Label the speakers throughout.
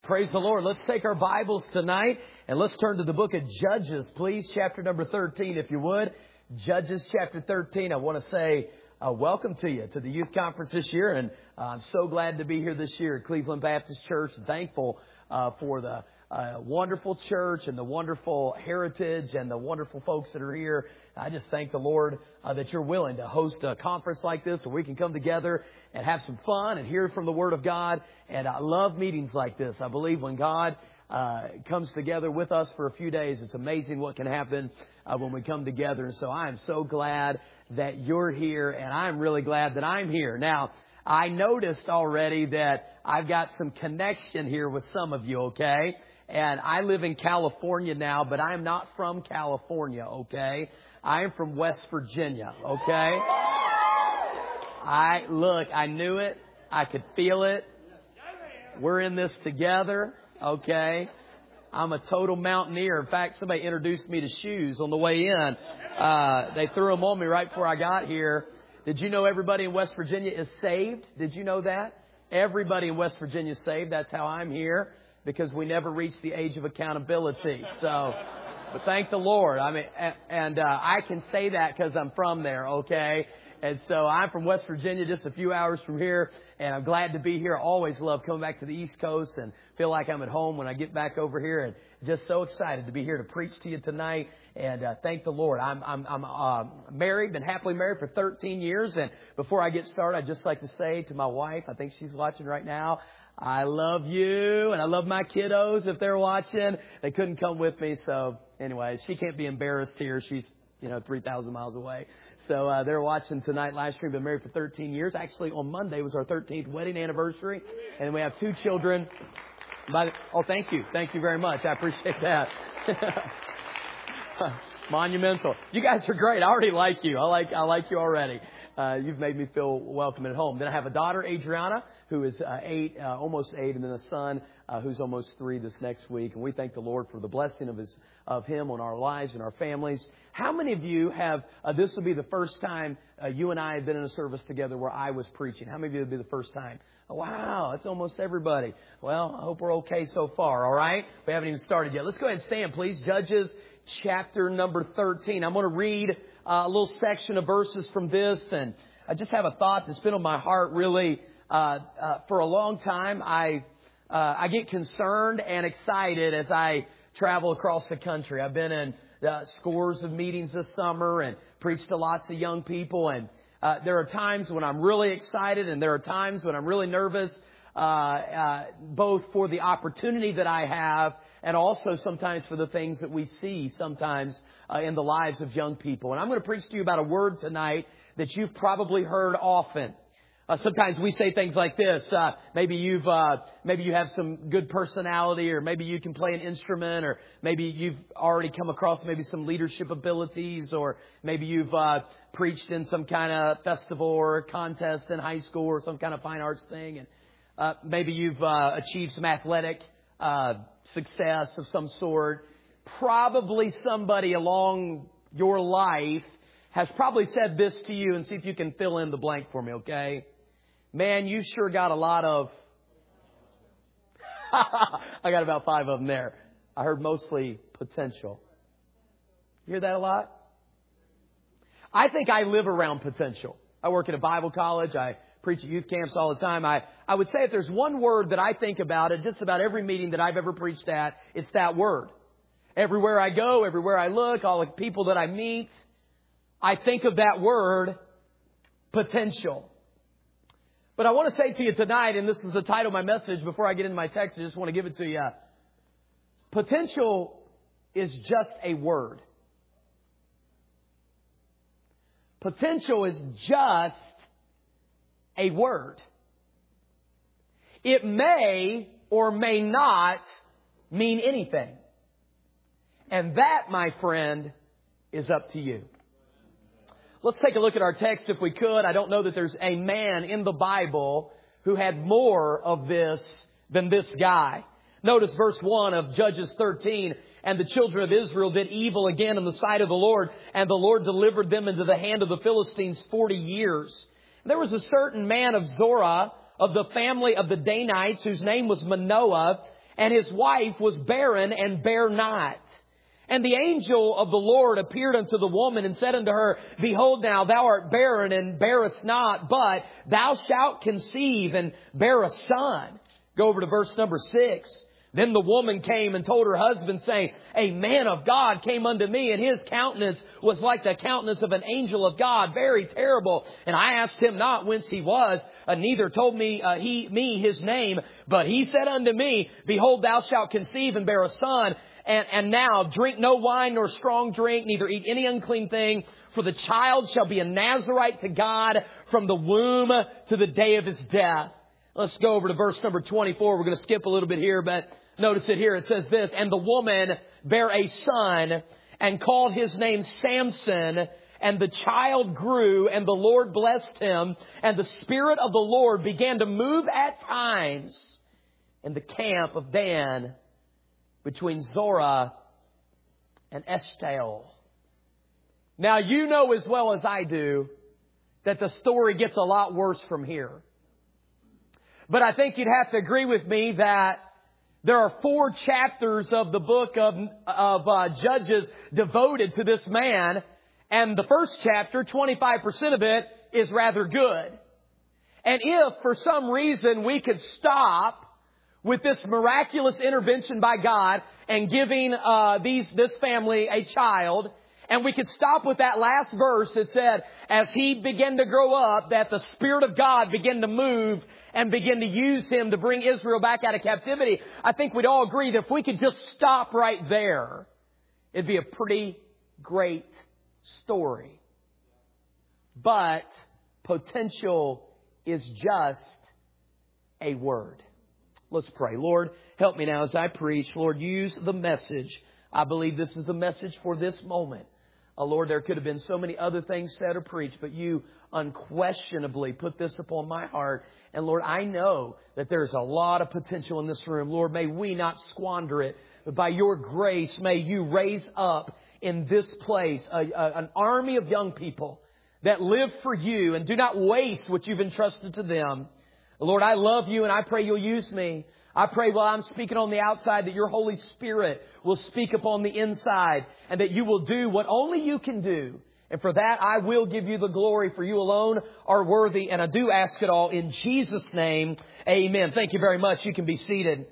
Speaker 1: Praise the Lord. Let's take our Bibles tonight and let's turn to the book of Judges, please. Chapter number 13, if you would. Judges chapter 13. I want to say welcome to you to the youth conference this year. And I'm so glad to be here this year at Cleveland Baptist Church. And thankful for the wonderful church and the wonderful heritage and the wonderful folks that are here. I just thank the Lord that you're willing to host a conference like this where we can come together and have some fun and hear from the Word of God. And I love meetings like this. I believe when God comes together with us for a few days, it's amazing what can happen when we come together. And so I am so glad that you're here, and I'm really glad that I'm here. Now, I noticed already that I've got some connection here with some of you, okay? And I live in California now, but I am not from California, okay? I am from West Virginia, okay? I knew it. I could feel it. We're in this together, okay? I'm a total mountaineer. In fact, somebody introduced me to shoes on the way in. They threw them on me right before I got here. Did you know everybody in West Virginia is saved? Did you know that? Everybody in West Virginia is saved. That's how I'm here, because we never reached the age of accountability. So, but thank the Lord. I mean, and I can say that because I'm from there, okay? And so I'm from West Virginia, just a few hours from here, and I'm glad to be here. I always love coming back to the East Coast and feel like I'm at home when I get back over here, and just so excited to be here to preach to you tonight. And thank the Lord. I'm married, been happily married for 13 years. And before I get started, I'd just like to say to my wife, I think she's watching right now, I love you, and I love my kiddos if they're watching. They couldn't come with me, so anyway, she can't be embarrassed here. She's 3,000 miles away. So they're watching tonight live stream. Been married for 13 years. Actually, on Monday was our 13th wedding anniversary, and we have 2 children. Thank you. Thank you very much. I appreciate that. Monumental. You guys are great. I already like you. I like you already. You've made me feel welcome at home. Then I have a daughter, Adriana, who is 8, almost 8, and then a son who's almost 3 this next week. And we thank the Lord for the blessing of Him on our lives and our families. How many of you have, this will be the first time you and I have been in a service together where I was preaching. How many of you will be the first time? Oh, wow, that's almost everybody. Well, I hope we're okay so far, all right? We haven't even started yet. Let's go ahead and stand, please. Judges chapter number 13. I'm going to read a little section of verses from this, and I just have a thought that's been on my heart really for a long time. I get concerned and excited as I travel across the country. I've been in scores of meetings this summer and preached to lots of young people, and there are times when I'm really excited and there are times when I'm really nervous, both for the opportunity that I have and also sometimes for the things that we see sometimes in the lives of young people. And I'm going to preach to you about a word tonight that you've probably heard often. Sometimes we say things like this. Maybe you have some good personality, or maybe you can play an instrument, or maybe you've already come across maybe some leadership abilities, or maybe you've preached in some kind of festival or contest in high school or some kind of fine arts thing, and maybe you've achieved some athletic success of some sort. Probably somebody along your life has probably said this to you, and see if you can fill in the blank for me, okay? Man, you sure got a lot of... I got about 5 of them there. I heard mostly potential. You hear that a lot? I think I live around potential. I work at a Bible college. I preach at youth camps all the time. I would say if there's one word that I think about at just about every meeting that I've ever preached at, it's that word. Everywhere I go, everywhere I look, all the people that I meet, I think of that word, potential. But I want to say to you tonight, and this is the title of my message, before I get into my text, I just want to give it to you. Potential is just a word. Potential is just a word. It may or may not mean anything. And that, my friend, is up to you. Let's take a look at our text if we could. I don't know that there's a man in the Bible who had more of this than this guy. Notice verse 1 of Judges 13. And the children of Israel did evil again in the sight of the Lord, and the Lord delivered them into the hand of the Philistines 40 years. There was a certain man of Zorah, of the family of the Danites, whose name was Manoah, and his wife was barren and bare not. And the angel of the Lord appeared unto the woman and said unto her, Behold now, thou art barren and bearest not, but thou shalt conceive and bear a son. Go over to verse number 6. Then the woman came and told her husband, saying, A man of God came unto me, and his countenance was like the countenance of an angel of God, very terrible. And I asked him not whence he was, neither told me his name. But he said unto me, Behold, thou shalt conceive and bear a son. And now drink no wine nor strong drink, neither eat any unclean thing, for the child shall be a Nazarite to God from the womb to the day of his death. Let's go over to verse number 24. We're going to skip a little bit here, but notice it here. It says this, And the woman bare a son and called his name Samson. And the child grew, and the Lord blessed him. And the Spirit of the Lord began to move at times in the camp of Dan, between Zorah and Eshtaol. Now, you know as well as I do that the story gets a lot worse from here. But I think you'd have to agree with me that there are 4 chapters of the book of Judges devoted to this man. And the first chapter, 25% of it, is rather good. And if for some reason we could stop with this miraculous intervention by God and giving this family a child, and we could stop with that last verse that said, as he began to grow up, that the Spirit of God began to move and begin to use him to bring Israel back out of captivity. I think we'd all agree that if we could just stop right there, it'd be a pretty great story. But potential is just a word. Let's pray. Lord, help me now as I preach. Lord, use the message. I believe this is the message for this moment. Lord, there could have been so many other things said or preached, but you unquestionably put this upon my heart. And Lord, I know that there's a lot of potential in this room. Lord, may we not squander it, but by your grace, may you raise up in this place an army of young people that live for you and do not waste what you've entrusted to them. Lord, I love you and I pray you'll use me. I pray while I'm speaking on the outside that your Holy Spirit will speak upon the inside and that you will do what only you can do. And for that, I will give you the glory, for you alone are worthy. And I do ask it all in Jesus' name. Amen. Thank you very much. You can be seated.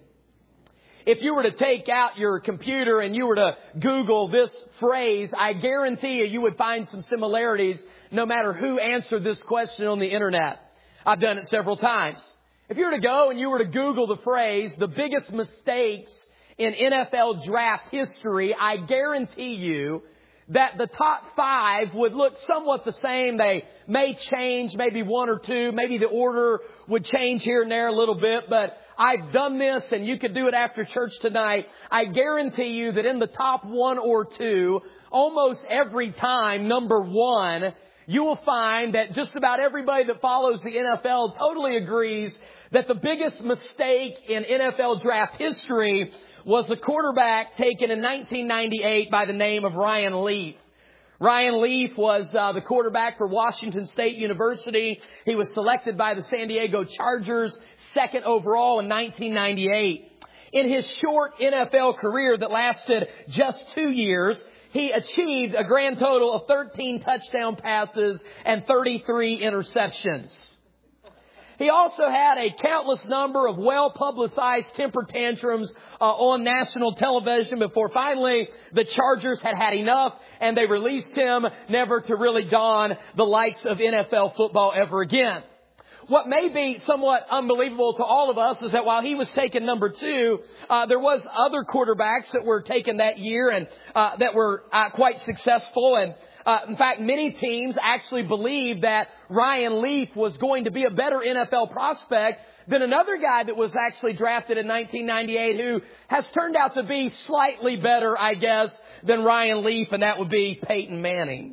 Speaker 1: If you were to take out your computer and you were to Google this phrase, I guarantee you would find some similarities no matter who answered this question on the internet. I've done it several times. If you were to go and you were to Google the phrase, the biggest mistakes in NFL draft history, I guarantee you that the top 5 would look somewhat the same. They may change, maybe 1 or 2. Maybe the order would change here and there a little bit. But I've done this, and you could do it after church tonight. I guarantee you that in the top 1 or 2, almost every time, number 1, you will find that just about everybody that follows the NFL totally agrees that the biggest mistake in NFL draft history was a quarterback taken in 1998 by the name of Ryan Leaf. Ryan Leaf was the quarterback for Washington State University. He was selected by the San Diego Chargers, 2nd overall in 1998. In his short NFL career that lasted just 2 years, he achieved a grand total of 13 touchdown passes and 33 interceptions. He also had a countless number of well-publicized temper tantrums on national television before finally the Chargers had had enough and they released him, never to really don the likes of NFL football ever again. What may be somewhat unbelievable to all of us is that while he was taken number 2, there was other quarterbacks that were taken that year and that were quite successful. And in fact, many teams actually believed that Ryan Leaf was going to be a better NFL prospect than another guy that was actually drafted in 1998 who has turned out to be slightly better, I guess, than Ryan Leaf, and that would be Peyton Manning.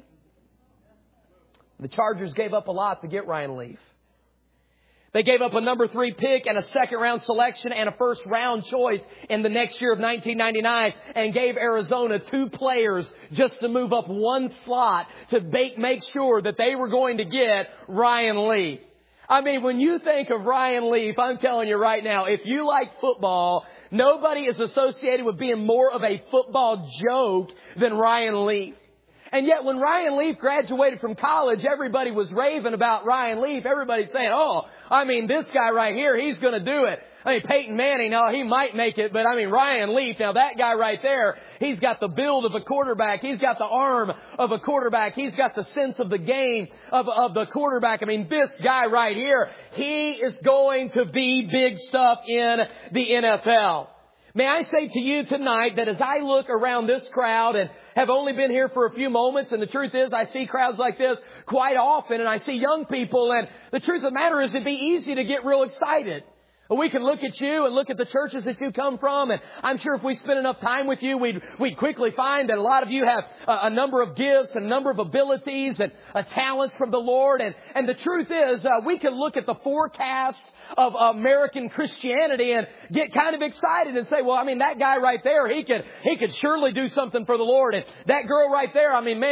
Speaker 1: The Chargers gave up a lot to get Ryan Leaf. They gave up a number 3 pick and a 2nd round selection and a 1st round choice in the next year of 1999 and gave Arizona 2 players just to move up 1 slot to make sure that they were going to get Ryan Leaf. I mean, when you think of Ryan Leaf, I'm telling you right now, if you like football, Nobody is associated with being more of a football joke than Ryan Leaf. And yet when Ryan Leaf graduated from college, everybody was raving about Ryan Leaf. Everybody's saying, this guy right here, he's going to do it. Peyton Manning, he might make it, but Ryan Leaf, now that guy right there, he's got the build of a quarterback. He's got the arm of a quarterback. He's got the sense of the game of the quarterback. This guy right here, he is going to be big stuff in the NFL. May I say to you tonight that as I look around this crowd and have only been here for a few moments, and the truth is I see crowds like this quite often, and I see young people, and the truth of the matter is it'd be easy to get real excited. We can look at you and look at the churches that you come from, and I'm sure if we spend enough time with you, we'd quickly find that a lot of you have a number of gifts and a number of abilities and talents from the Lord. And the truth is, we can look at the forecast of American Christianity and get kind of excited and say, that guy right there, he could surely do something for the Lord. And that girl right there,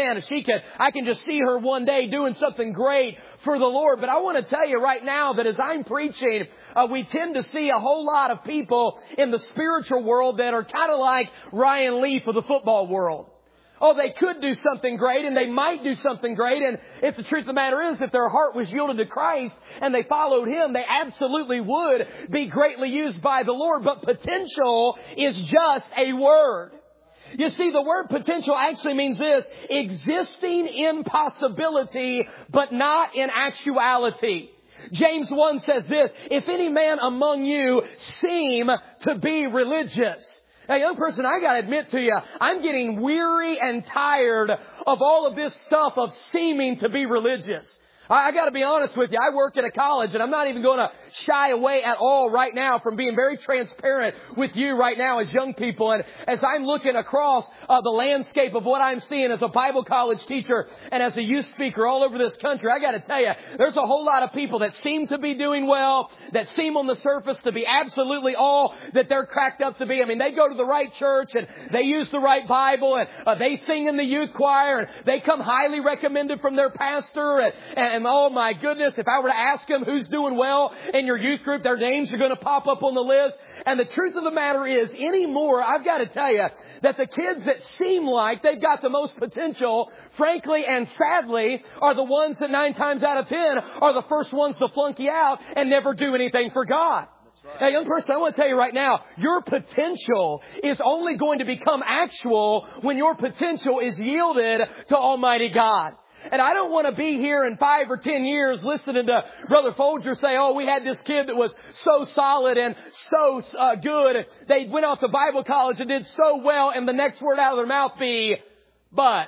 Speaker 1: I can just see her one day doing something great for the Lord. But I want to tell you right now that as I'm preaching, we tend to see a whole lot of people in the spiritual world that are kind of like Ryan Leaf of the football world. They could do something great and they might do something great. And if the truth of the matter is, if their heart was yielded to Christ and they followed Him, they absolutely would be greatly used by the Lord. But potential is just a word. You see, the word potential actually means this: existing in possibility, but not in actuality. James 1 says this: if any man among you seem to be religious. Now, young person, I gotta admit to you, I'm getting weary and tired of all of this stuff of seeming to be religious. I got to be honest with you. I work at a college, and I'm not even going to shy away at all right now from being very transparent with you right now as young people. And as I'm looking across the landscape of what I'm seeing as a Bible college teacher and as a youth speaker all over this country, I got to tell you, there's a whole lot of people that seem to be doing well, that seem on the surface to be absolutely all that they're cracked up to be. They go to the right church and they use the right Bible and they sing in the youth choir and they come highly recommended from their pastor and oh my goodness, if I were to ask them who's doing well in your youth group, their names are going to pop up on the list. And the truth of the matter is, anymore, I've got to tell you that the kids that seem like they've got the most potential, frankly and sadly, are the ones that 9 times out of 10 are the first ones to flunky out and never do anything for God. Right. Now, young person, I want to tell you right now, your potential is only going to become actual when your potential is yielded to Almighty God. And I don't want to be here in 5 or 10 years listening to Brother Folger say, we had this kid that was so solid and so good. They went off to Bible college and did so well, and the next word out of their mouth be, but.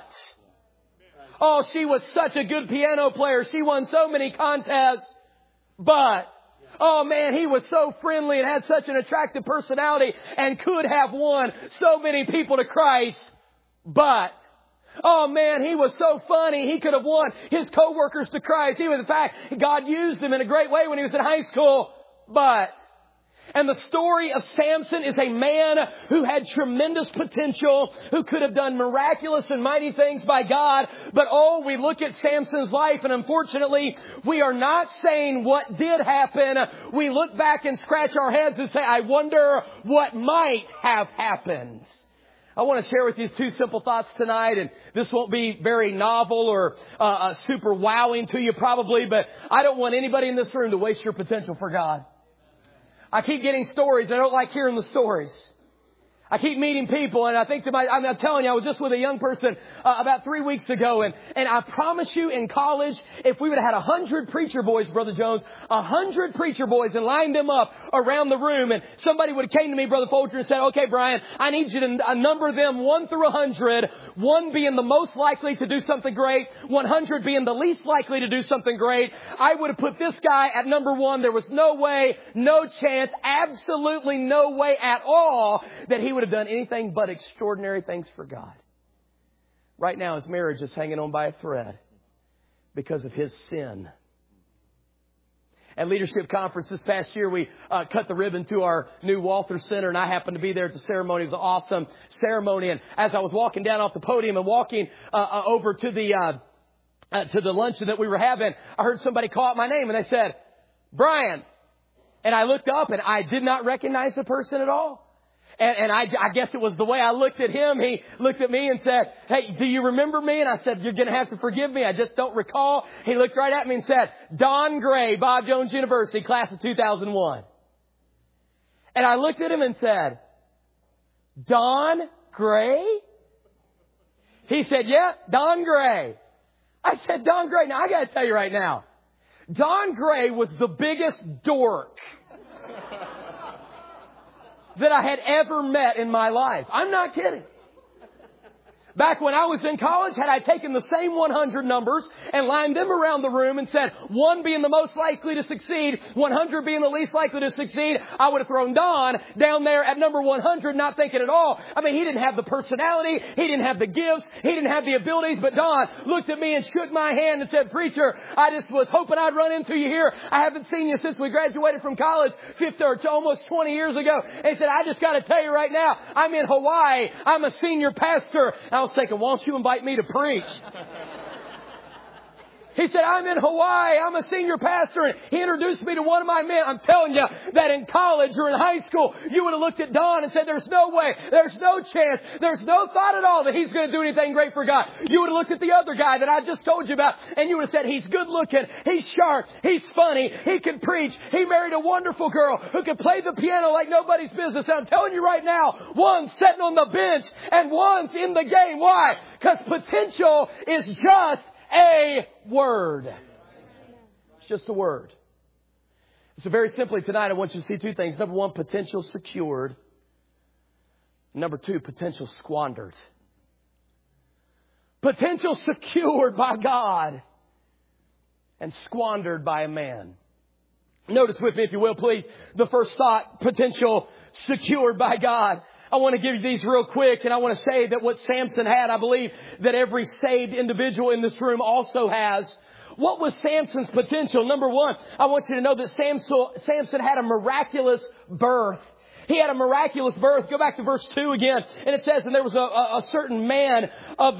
Speaker 1: She was such a good piano player. She won so many contests, but. He was so friendly and had such an attractive personality and could have won so many people to Christ, but. He was so funny. He could have won his coworkers to Christ. In fact, God used him in a great way when he was in high school. And the story of Samson is a man who had tremendous potential, who could have done miraculous and mighty things by God. But we look at Samson's life, and unfortunately, we are not saying what did happen. We look back and scratch our heads and say, I wonder what might have happened. I want to share with you 2 simple thoughts tonight, and this won't be very novel or super wowing to you probably, but I don't want anybody in this room to waste your potential for God. I keep getting stories. I don't like hearing the stories. I keep meeting people, and I think I'm telling you, I was just with a young person about 3 weeks ago, and I promise you, in college, if we would have had 100 preacher boys, Brother Jones, 100 preacher boys, and lined them up around the room, and somebody would have came to me, Brother Folger, and said, okay, Brian, I need you to number them 1 through 100, 1 being the most likely to do something great, 100 being the least likely to do something great. I would have put this guy at number 1. There was no way, no chance, absolutely no way at all that he would have done anything but extraordinary things for God. Right now, his marriage is hanging on by a thread because of his sin. At Leadership Conference this past year, we cut the ribbon to our new Walther Center, and I happened to be there at the ceremony. It was an awesome ceremony. And as I was walking down off the podium and walking over to the luncheon that we were having, I heard somebody call out my name, and they said, Brian. And I looked up, and I did not recognize the person at all. And I guess it was the way I looked at him. He looked at me and said, "Hey, do you remember me?" And I said, "You're going to have to forgive me. I just don't recall." He looked right at me and said, "Don Gray, Bob Jones University, class of 2001. And I looked at him and said, "Don Gray?" He said, "Yeah, Don Gray." I said, "Don Gray." Now, I got to tell you right now, Don Gray was the biggest dork that I had ever met in my life. I'm not kidding. Back when I was in college, had I taken the same 100 numbers and lined them around the room and said 1 being the most likely to succeed, 100 being the least likely to succeed, I would have thrown Don down there at number 100, not thinking at all. I mean, he didn't have the personality. He didn't have the gifts. He didn't have the abilities. But Don looked at me and shook my hand and said, "Preacher, I just was hoping I'd run into you here. I haven't seen you since we graduated from college 50 or almost 20 years ago." And he said, "I just got to tell you right now, I'm in Hawaii. I'm a senior pastor." And I was thinking, "Won't you invite me to preach?" He said, "I'm in Hawaii. I'm a senior pastor." And he introduced me to one of my men. I'm telling you that in college or in high school, you would have looked at Don and said, "There's no way. There's no chance. There's no thought at all that he's going to do anything great for God." You would have looked at the other guy that I just told you about, and you would have said, "He's good looking. He's sharp. He's funny. He can preach. He married a wonderful girl who can play the piano like nobody's business." And I'm telling you right now, one's sitting on the bench and one's in the game. Why? Because potential is just a word. It's just a word. So very simply tonight, I want you to see two things. Number one, potential secured. Number two, potential squandered. Potential secured by God and squandered by a man. Notice with me, if you will, please, the first thought, potential secured by God. I want to give you these real quick, and I want to say that what Samson had, I believe that every saved individual in this room also has. What was Samson's potential? Number one, I want you to know that Samson had a miraculous birth. He had a miraculous birth. Go back to verse 2 again. And it says, "And there was a certain man of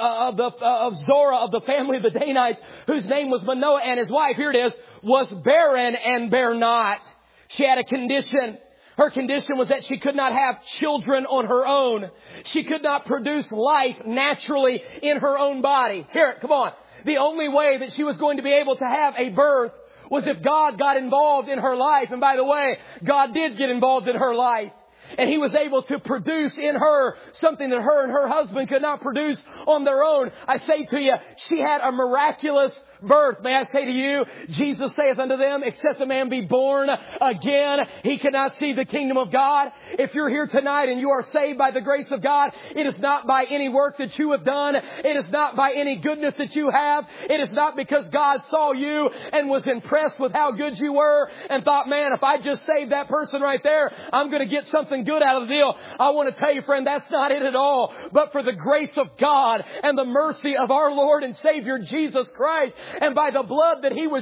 Speaker 1: Zorah, of the family of the Danites, whose name was Manoah, and his wife," here it is, "was barren and bare not." She had a condition. Her condition was that she could not have children on her own. She could not produce life naturally in her own body. Here, come on. The only way that she was going to be able to have a birth was if God got involved in her life. And by the way, God did get involved in her life. And He was able to produce in her something that her and her husband could not produce on their own. I say to you, she had a miraculous birth. May I say to you, Jesus saith unto them, "Except a man be born again, he cannot see the kingdom of God." If you're here tonight and you are saved by the grace of God, it is not by any work that you have done. It is not by any goodness that you have. It is not because God saw you and was impressed with how good you were and thought, "Man, if I just save that person right there, I'm going to get something good out of the deal." I want to tell you, friend, that's not it at all. But for the grace of God and the mercy of our Lord and Savior Jesus Christ, and by the blood that He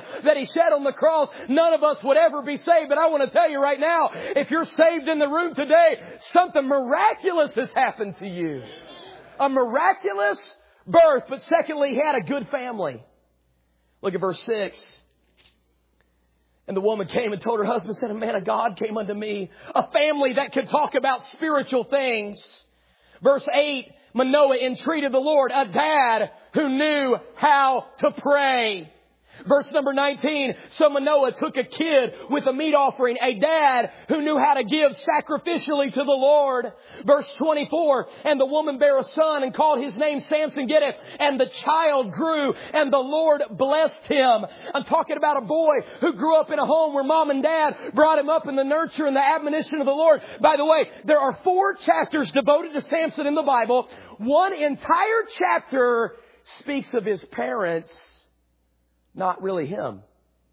Speaker 1: shed on the cross, none of us would ever be saved. But I want to tell you right now, if you're saved in the room today, something miraculous has happened to you. A miraculous birth. But secondly, he had a good family. Look at verse 6. "And the woman came and told her husband, said, A man of God came unto me." A family that could talk about spiritual things. Verse 8, Manoah entreated the Lord, a dad who knew how to pray. Verse number 19, "So Manoah took a kid with a meat offering, a dad who knew how to give sacrificially to the Lord." Verse 24, "And the woman bare a son and called his name Samson," get it, "and the child grew and the Lord blessed him." I'm talking about a boy who grew up in a home where mom and dad brought him up in the nurture and the admonition of the Lord. By the way, there are 4 chapters devoted to Samson in the Bible. One entire chapter speaks of his parents, not really him.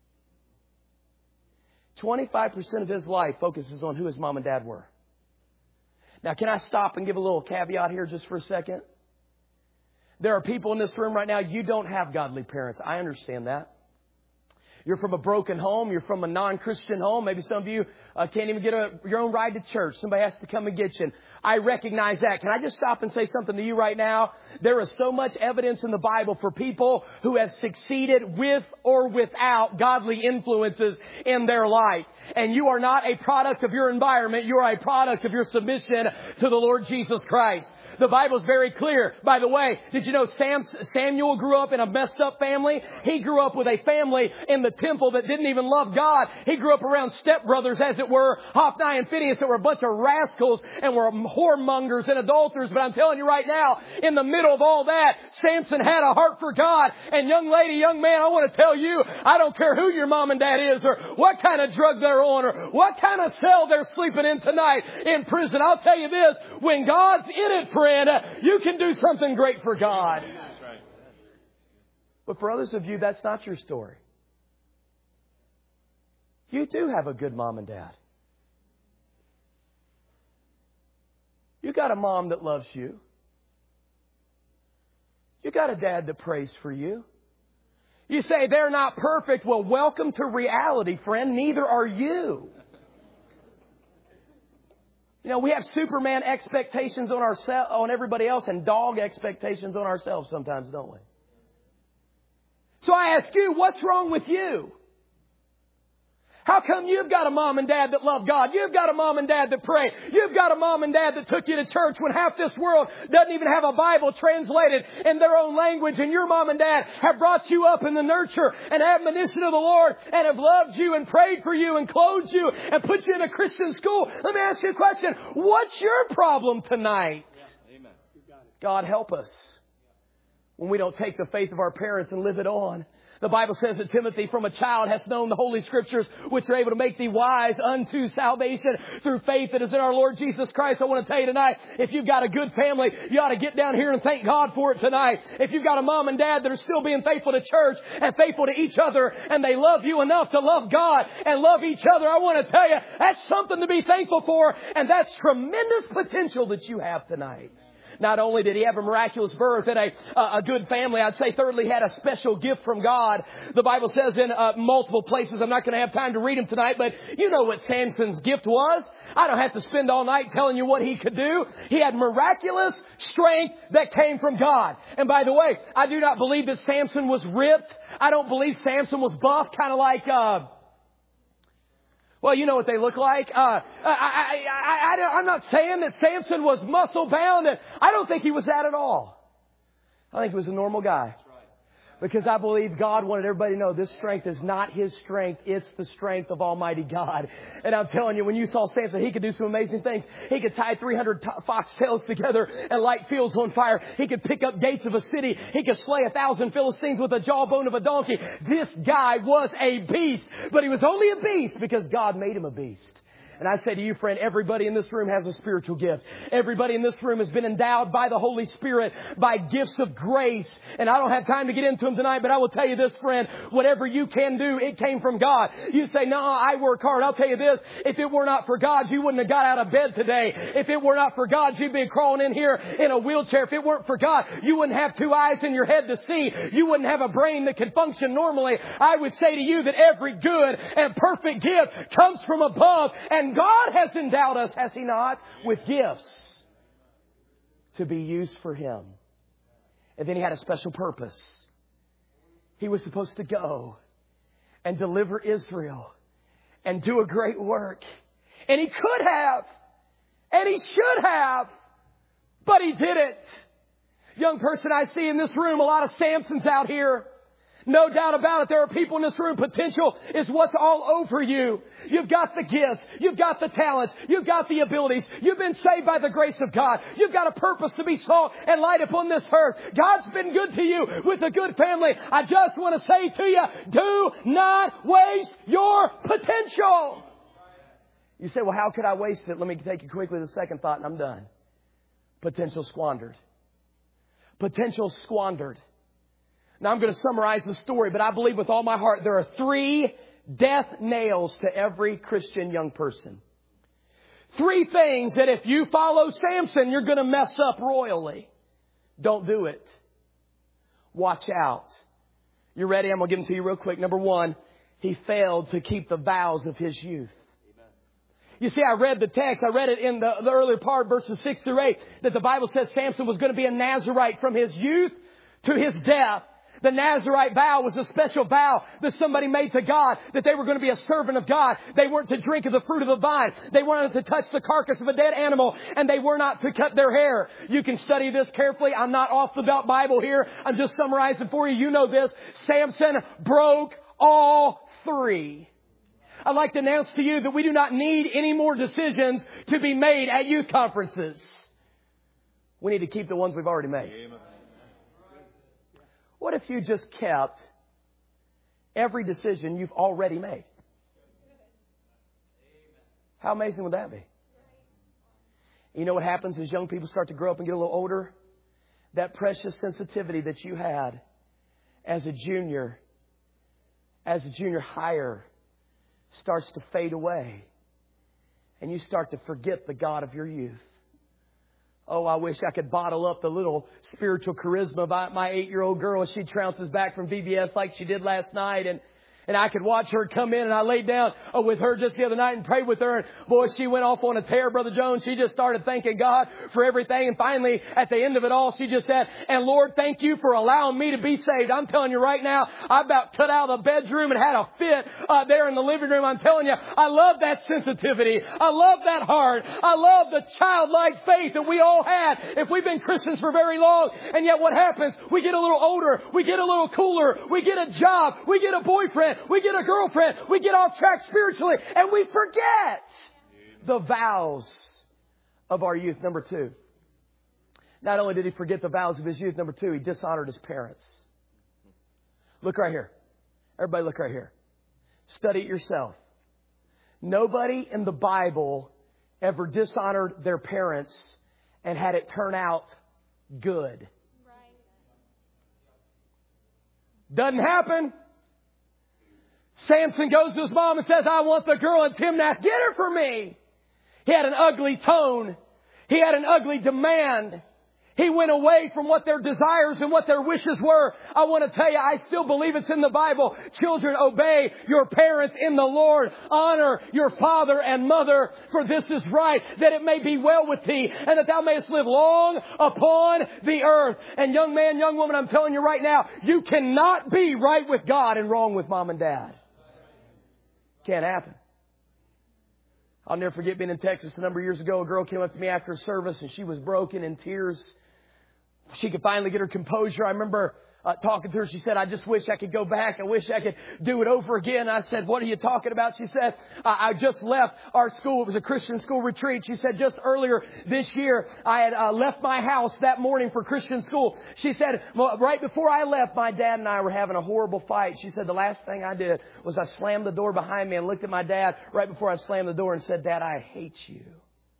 Speaker 1: 25% of his life focuses on who his mom and dad were. Now, can I stop and give a little caveat here just for a second? There are people in this room right now, you don't have godly parents. I understand that. You're from a broken home. You're from a non-Christian home. Maybe some of you can't even get your own ride to church. Somebody has to come and get you. And I recognize that. Can I just stop and say something to you right now? There is so much evidence in the Bible for people who have succeeded with or without godly influences in their life. And you are not a product of your environment. You are a product of your submission to the Lord Jesus Christ. The Bible's very clear. By the way, did you know Samuel grew up in a messed up family? He grew up with a family in the temple that didn't even love God. He grew up around stepbrothers, as it were, Hophni and Phinehas, that were a bunch of rascals and were whoremongers and adulterers. But I'm telling you right now, in the middle of all that, Samson had a heart for God. And young lady, young man, I want to tell you, I don't care who your mom and dad is or what kind of drug they're on or what kind of cell they're sleeping in tonight in prison. I'll tell you this, when God's in it, friend, you can do something great for God. But for others of you, that's not your story. You do have a good mom and dad. You got a mom that loves you. You got a dad that prays for you. You say they're not perfect. Well, welcome to reality, friend. Neither are you. You know, we have Superman expectations on everybody else and dog expectations on ourselves sometimes, don't we? So I ask you, what's wrong with you? How come you've got a mom and dad that love God? You've got a mom and dad that pray. You've got a mom and dad that took you to church when half this world doesn't even have a Bible translated in their own language. And your mom and dad have brought you up in the nurture and admonition of the Lord and have loved you and prayed for you and clothed you and put you in a Christian school. Let me ask you a question. What's your problem tonight? Amen. God help us when we don't take the faith of our parents and live it on. The Bible says that Timothy, from a child, has known the Holy Scriptures, which are able to make thee wise unto salvation through faith that is in our Lord Jesus Christ. I want to tell you tonight, if you've got a good family, you ought to get down here and thank God for it tonight. If you've got a mom and dad that are still being faithful to church and faithful to each other, and they love you enough to love God and love each other, I want to tell you, that's something to be thankful for, and that's tremendous potential that you have tonight. Not only did he have a miraculous birth and a good family, I'd say thirdly, he had a special gift from God. The Bible says in multiple places, I'm not going to have time to read them tonight, but you know what Samson's gift was. I don't have to spend all night telling you what he could do. He had miraculous strength that came from God. And by the way, I do not believe that Samson was ripped. I don't believe Samson was buff, kind of like... well, you know what they look like. I'm not saying that Samson was muscle bound. I don't think he was that at all. I think he was a normal guy. Because I believe God wanted everybody to know this strength is not his strength. It's the strength of Almighty God. And I'm telling you, when you saw Samson, he could do some amazing things. He could tie 300 foxtails together and light fields on fire. He could pick up gates of a city. He could slay 1,000 Philistines with a jawbone of a donkey. This guy was a beast. But he was only a beast because God made him a beast. And I say to you, friend, everybody in this room has a spiritual gift. Everybody in this room has been endowed by the Holy Spirit, by gifts of grace. And I don't have time to get into them tonight, but I will tell you this, friend, whatever you can do, it came from God. You say, no, I work hard. I'll tell you this, if it were not for God, you wouldn't have got out of bed today. If it were not for God, you'd be crawling in here in a wheelchair. If it weren't for God, you wouldn't have 2 eyes in your head to see. You wouldn't have a brain that could function normally. I would say to you that every good and perfect gift comes from above, and God has endowed us, has He not, with gifts to be used for Him. And then He had a special purpose. He was supposed to go and deliver Israel and do a great work. And He could have, and He should have, but He didn't. Young person, I see in this room a lot of Samsons out here. No doubt about it. There are people in this room. Potential is what's all over you. You've got the gifts. You've got the talents. You've got the abilities. You've been saved by the grace of God. You've got a purpose to be salt and light upon this earth. God's been good to you with a good family. I just want to say to you, do not waste your potential. You say, well, how could I waste it? Let me take you quickly to the second thought and I'm done. Potential squandered. Potential squandered. Now, I'm going to summarize the story, but I believe with all my heart there are 3 death nails to every Christian young person. 3 things that if you follow Samson, you're going to mess up royally. Don't do it. Watch out. You ready? I'm going to give them to you real quick. Number 1, he failed to keep the vows of his youth. You see, I read the text. I read it in the earlier part, verses 6 through 8, that the Bible says Samson was going to be a Nazirite from his youth to his death. The Nazirite vow was a special vow that somebody made to God, that they were going to be a servant of God. They weren't to drink of the fruit of the vine. They weren't to touch the carcass of a dead animal, and they were not to cut their hair. You can study this carefully. I'm not off the belt Bible here. I'm just summarizing for you. You know this. Samson broke all three. I'd like to announce to you that we do not need any more decisions to be made at youth conferences. We need to keep the ones we've already made. Amen. What if you just kept every decision you've already made? How amazing would that be? You know what happens as young people start to grow up and get a little older? That precious sensitivity that you had as a junior higher starts to fade away. And you start to forget the God of your youth. Oh, I wish I could bottle up the little spiritual charisma of my 8-year-old girl as she trounces back from VBS like she did last night. And I could watch her come in, and I laid down with her just the other night and prayed with her. And boy, she went off on a tear, Brother Jones. She just started thanking God for everything. And finally, at the end of it all, she just said, "And Lord, thank you for allowing me to be saved." I'm telling you right now, I about cut out of the bedroom and had a fit there in the living room. I'm telling you, I love that sensitivity. I love that heart. I love the childlike faith that we all had if we've been Christians for very long. And yet what happens? We get a little older. We get a little cooler. We get a job. We get a boyfriend. We get a girlfriend. We get off track spiritually. And we forget the vows of our youth. Number 2. Not only did he forget the vows of his youth, number 2, he dishonored his parents. Look right here. Everybody look right here. Study it yourself. Nobody in the Bible ever dishonored their parents and had it turn out good. Doesn't happen. Samson goes to his mom and says, "I want the girl in Timnath. Get her for me." He had an ugly tone. He had an ugly demand. He went away from what their desires and what their wishes were. I want to tell you, I still believe it's in the Bible. Children, obey your parents in the Lord. Honor your father and mother, for this is right, that it may be well with thee, and that thou mayest live long upon the earth. And young man, young woman, I'm telling you right now, you cannot be right with God and wrong with mom and dad. Can't happen. I'll never forget being in Texas a number of years ago. A girl came up to me after a service and she was broken in tears. She could finally get her composure. I remember talking to her. She said, "I just wish I could go back. I wish I could do it over again." I said, "What are you talking about?" She said, "I just left our school. It was a Christian school retreat." She said, "Just earlier this year, I had left my house that morning for Christian school." She said, "Well, right before I left, my dad and I were having a horrible fight." She said, "The last thing I did was I slammed the door behind me and looked at my dad right before I slammed the door and said, 'Dad, I hate you.'"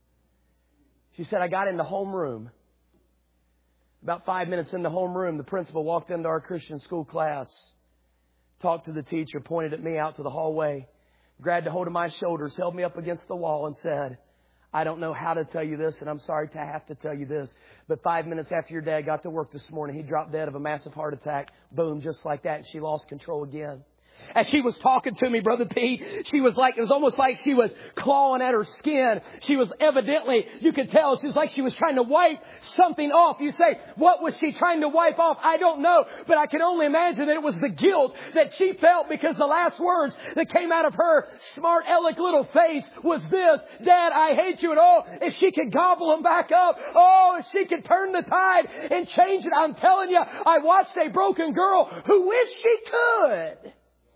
Speaker 1: She said, "I got in the homeroom. About 5 minutes in the homeroom, the principal walked into our Christian school class, talked to the teacher, pointed at me out to the hallway, grabbed a hold of my shoulders, held me up against the wall and said, 'I don't know how to tell you this, and I'm sorry to have to tell you this, but 5 minutes after your dad got to work this morning, he dropped dead of a massive heart attack.' Boom, just like that, and she lost control again." As she was talking to me, Brother Pete, she was like, it was almost like she was clawing at her skin. She was evidently, you could tell, she was like she was trying to wipe something off. You say, what was she trying to wipe off? I don't know, but I can only imagine that it was the guilt that she felt, because the last words that came out of her smart, aleck little face was this: "Dad, I hate you." And oh, if she could gobble them back up, oh, if she could turn the tide and change it, I'm telling you, I watched a broken girl who wished she could.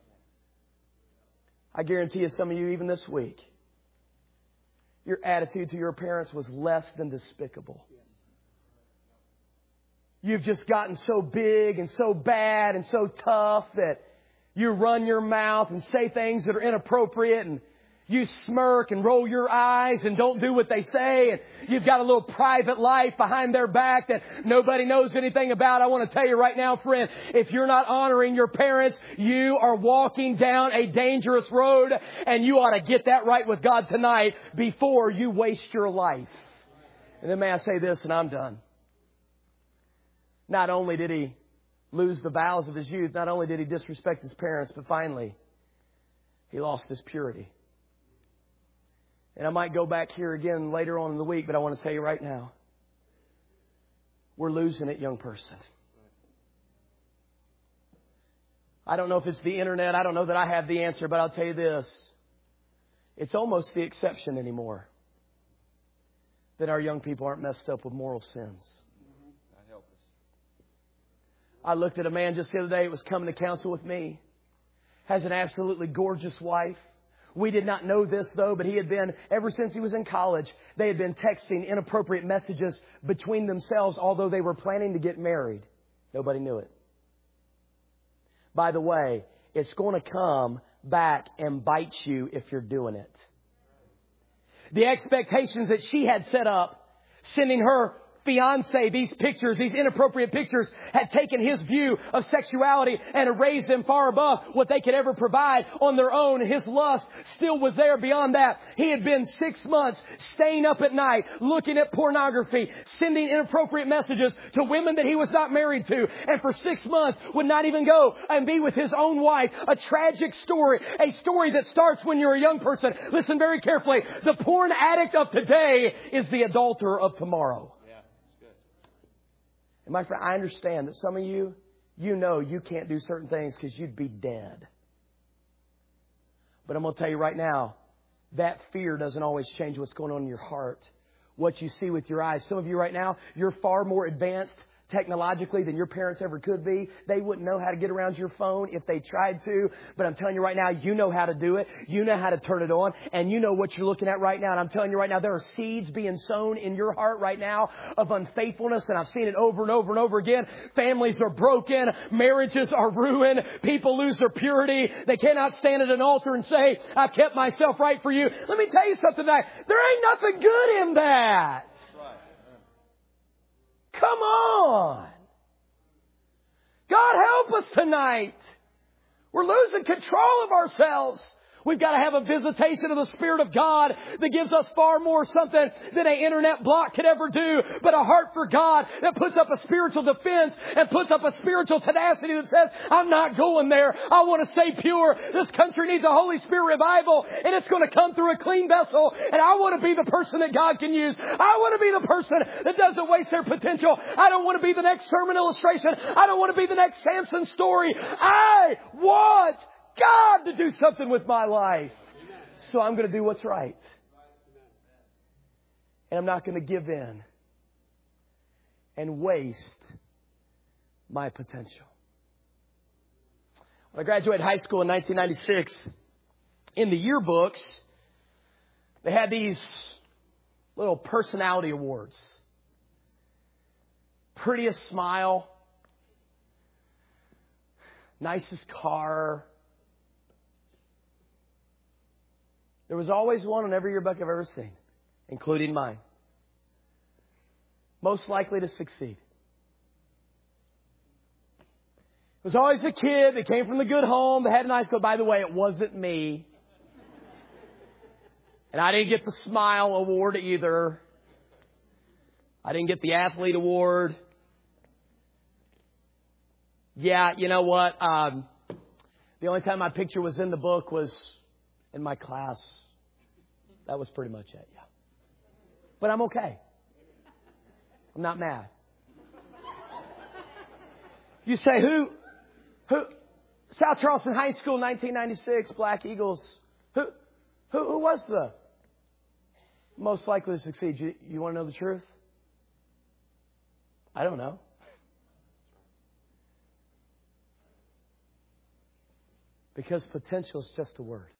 Speaker 1: I guarantee you, some of you, even this week, your attitude to your parents was less than despicable. You've just gotten so big and so bad and so tough that you run your mouth and say things that are inappropriate, and you smirk and roll your eyes and don't do what they say, and you've got a little private life behind their back that nobody knows anything about. I want to tell you right now, friend, if you're not honoring your parents, you are walking down a dangerous road, and you ought to get that right with God tonight before you waste your life. And then may I say this, and I'm done. Not only did he lose the vows of his youth, not only did he disrespect his parents, but finally, He lost his purity. And I might go back here again later on in the week, but I want to tell you right now, we're losing it, young person. I don't know if it's the internet. I don't know that I have the answer, but I'll tell you this. It's almost the exception anymore that our young people aren't messed up with moral sins. I looked at a man just the other day who was coming to counsel with me. Has an absolutely gorgeous wife. We did not know this, though, but he had been, ever since he was in college, they had been texting inappropriate messages between themselves, although they were planning to get married. Nobody knew it. By the way, it's going to come back and bite you if you're doing it. The expectations that she had set up, sending her fiance these pictures, these inappropriate pictures, had taken his view of sexuality and had raised them far above what they could ever provide on their own. His lust still was there beyond that. He had been 6 months staying up at night, looking at pornography, sending inappropriate messages to women that he was not married to, and for 6 months would not even go and be with his own wife. A tragic story, a story that starts when you're a young person. Listen very carefully. The porn addict of today is the adulterer of tomorrow. And my friend, I understand that some of you, you know you can't do certain things because you'd be dead. But I'm going to tell you right now, that fear doesn't always change what's going on in your heart. What you see with your eyes. Some of you right now, you're far more advanced technologically than your parents ever could be. They wouldn't know how to get around your phone if they tried to. But I'm telling you right now, you know how to do it. You know how to turn it on. And you know what you're looking at right now. And I'm telling you right now, there are seeds being sown in your heart right now of unfaithfulness. And I've seen it over and over and over again. Families are broken. Marriages are ruined. People lose their purity. They cannot stand at an altar and say, I've kept myself right for you. Let me tell you something tonight. There ain't nothing good in that. Come on. God help us tonight. We're losing control of ourselves. We've got to have a visitation of the Spirit of God that gives us far more something than an internet block could ever do. But a heart for God that puts up a spiritual defense and puts up a spiritual tenacity that says, I'm not going there. I want to stay pure. This country needs a Holy Spirit revival, and it's going to come through a clean vessel. And I want to be the person that God can use. I want to be the person that doesn't waste their potential. I don't want to be the next sermon illustration. I don't want to be the next Samson story. I want God to do something with my life. So I'm going to do what's right. And I'm not going to give in and waste my potential. When I graduated high school in 1996, in the yearbooks, they had these little personality awards. Prettiest smile, nicest car. There was always one on every yearbook I've ever seen, including mine. Most likely to succeed. It was always the kid that came from the good home, that had a nice car. By the way, it wasn't me. And I didn't get the smile award either. I didn't get the athlete award. Yeah, you know what? The only time my picture was in the book was in my class. That was pretty much it, yeah. But I'm okay. I'm not mad. You say, who? South Charleston High School, 1996, Black Eagles. Who was the most likely to succeed? You want to know the truth? I don't know. Because potential is just a word.